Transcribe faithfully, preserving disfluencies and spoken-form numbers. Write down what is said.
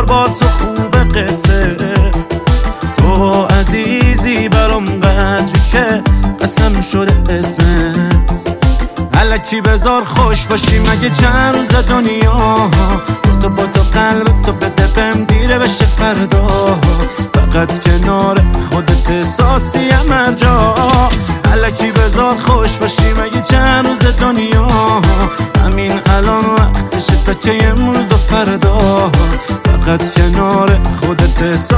با تو خوب قصه، تو عزیزی برام قدری که قسم شده اسمت. الکی بذار خوش باشی مگه چند روز دنیا، با تو با تو قلب تو بده بهم دیره بشه فردا، فقط کنار خودت احساسیم هر جا. الکی بذار خوش باشی مگه چند روز دنیا، همین الان وقتشه تا که امروز و فردا، فقط کنار خودت احساس